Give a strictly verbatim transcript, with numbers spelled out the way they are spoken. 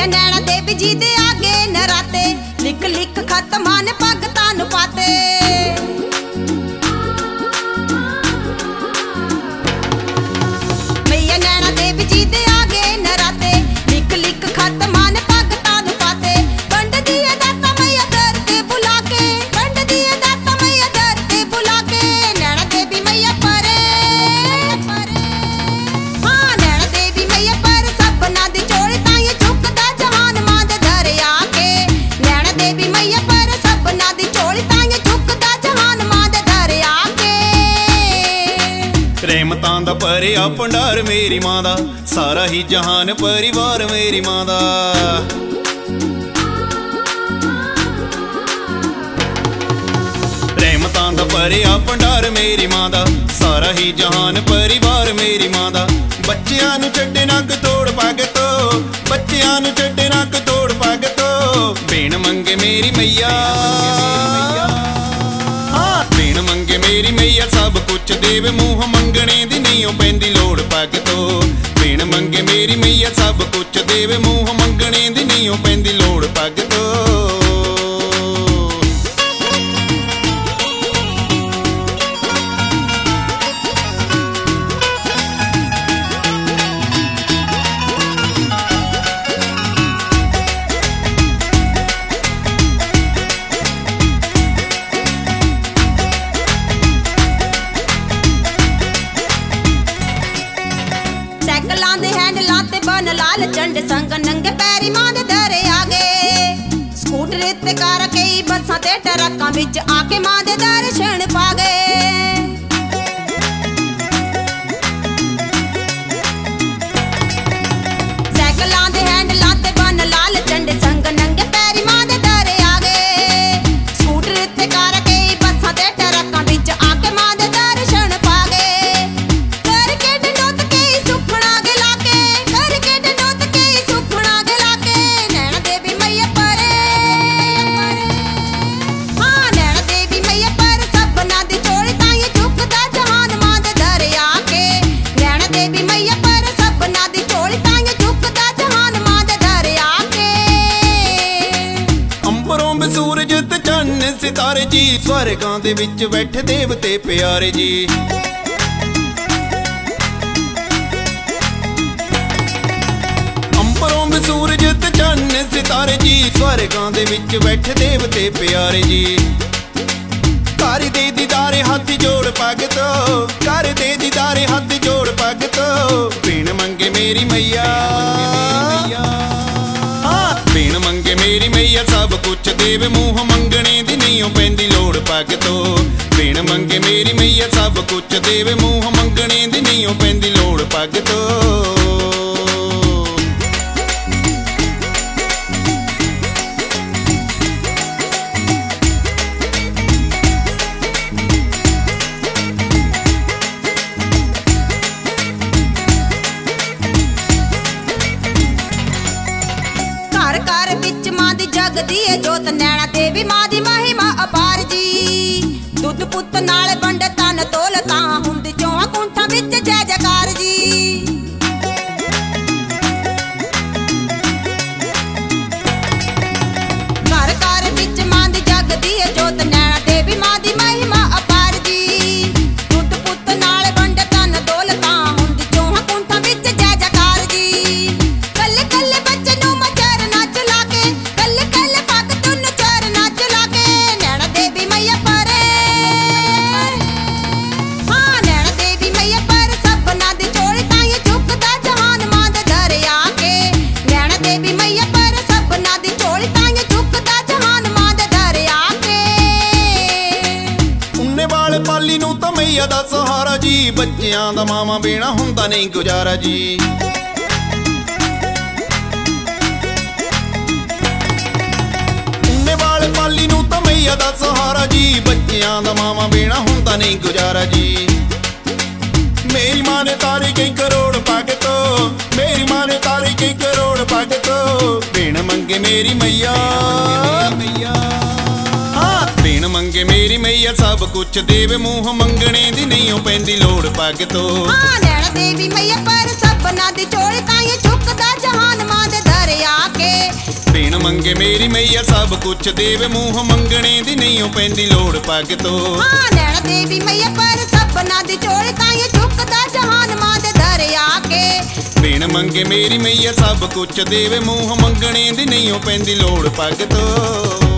मैया नैना देवी जी दे आगे नराते लिख लिख खत मान भगतां नूं पाते। मैया नैना देवी जी दे आगे नराते लिख लिख खत मान भगतां नूं पाते। वंड दिए दाता मैया दर ते बुला के, वंड दिए दाता मैया दर ते बुला के। नैना देवी मैया परे हाँ नैना देवी मैया पर सबना दी चोली ताईं झुकदा जहान मां दे दर आके। नैना देवी मैया पर सबना दी चोली ताईं झुकदा जहान मां दे दर आके। रहमतां दा भरिया भंडार मेरी मां दा, सारा ही जहान परिवार मेरी मां दा। रहमतां दा भरिया भंडार मेरी मां दा, सारा ही जहान परिवार मेरी मां दा। बच्चियां नूं छड्डे नंग तोड़ भगतो, बच्चियां नूं छड्डे नंग तोड़ भगतो। भेण मंगे मेरी मैया हाँ भेण मंगे मेरी मैया सब कुछ देवे, मूंह मंगणे दी नहीं पैंदी लोड़ भगतो। भेण मंगे मेरी मैया सब कुछ देवे, मूंह मंगणे दी नहीं पैंदी लोड़ भगतो। सैकलां दे हैंडलां ते बन लाल झंड संग नंगे पैरी मां दे दर आ गए। स्कूटर ते कार कई बसां ते ट्रकां विच आके मां दे दर्शन पा गए। सैकलां दे हैंडलां ते बन लाल झंड संग नंगे पैरी मां दे दर आ गए। स्कूटर ते कार कई बसां ते ट्रकां विच आके मां दे दर्शन पा गए। करके डंडोत कई सुखना गिला के, करके डंडोत कई सुखना गिला के। नैना देवी मैया परे हाँ नैना देवी मैया पर सबना दी चोली ताईं झुकदा जहान मां दे दर आके। नैना देवी मैया पर सबना दी चोली ताईं झुकदा जहान मां दे दर आके। अंबरों में सूरज ते चन्न सितारे जी, स्वर्गां दे विच बैठे देवते प्यारे जी। अंबरों में सूरज ते चन्न सितारे जी, स्वर्गां दे विच बैठे देवते प्यारे जी। कर दे दीदारे हाथ जोड़ भगतो, कर दे दीदारे हाथ जोड़ भगतो। भेण मंगे मेरी मैया हाँ भेण मंगे मेरी मैया सब कुछ देवे, मूंह मंगणे दी नहीं पैंदी लोड़ भगतो। भेण मंगे मेरी मैया सब कुछ देवे, मूंह मंगणे दी नहीं पैंदी लोड़ भगतो। घर घर विच मां दी जगदी है जोत, नैना देवी मां दी महिमा अपार जी। दुध पुत नाल वंड तन तोल तां हुंदी चौहां कुंठां विच जय जयकार जी। घर घर विच मां दी जगदी है जोत, नैना देवी मां दी महिमा अपार जी। दुध पुत नाल वंड तन तोल तां हुंदी चौहां कुंठां विच जय जयकार जी। कल्ले कल्ले बच्चे नूं मैं चरना चला के, कल्ले कल्ले भगत नूं चरना चला के। नैना देवी मैया परे हाँ नैना देवी मैया पर सबना दी चोली ताईं झुकदा जहान मां दे दर आके। नैना देवी मैया पर सबना दी चोली ताईं झुकदा जहान मां दे दर आके। उन्ने वाले पाली नूं तां मैया दा सहारा जी, बच्चियां दा मामा बिना हुंदा नहीं गुजारा जी। उन्ने वाले पाली नूं तां मैया दा सहारा जी, बच्चियां दा मामा बिना हुंदा नहीं गुजारा जी। मेरी मां ने तारी कई करोड़ भगतो, मेरी मां ने तारी कई करोड़ भगतो। भेण मंगे मेरी मैया हाँ भेण मंगे मेरी मैया सब कुछ देवे, मूंह मंगणे दी नहीं पैंदी लोड़ भगतो। हाँ नैना देवी मैया पर सबना दी चोली ताईं झुकदा जहान मां दे दर ਦਰ ਆ ਕੇ। ਬਿਨ ਮੰਗੇ ਮੇਰੀ ਮਈਆ ਸਭ ਕੁਛ ਦੇਵੇ, ਮੂੰਹ ਮੰਗਣੇ ਦੀ ਨਹੀਂ ਓ ਪੈਂਦੀ ਲੋੜ ਪੱਗ ਤੋਂ। ਹਾਂ ਨੈਣਾ ਦੇਵੀ ਮਈਆ ਪਰ ਸਭਨਾਂ ਦੀ ਝੋਲੀ, ਤਾਂ ਇਹ ਝੁਕਦਾ ਜਹਾਨ ਮਾਂ ਦੇ ਦਰ ਆ ਕੇ। ਬਿਨ ਮੰਗੇ ਮੇਰੀ ਮਈਆ ਸਭ ਕੁਛ ਦੇਵੇ, ਮੂੰਹ ਮੰਗਣੇ ਦੀ ਨਹੀਂ ਓ ਪੈਂਦੀ ਲੋੜ ਪੱਗ ਤੋਂ।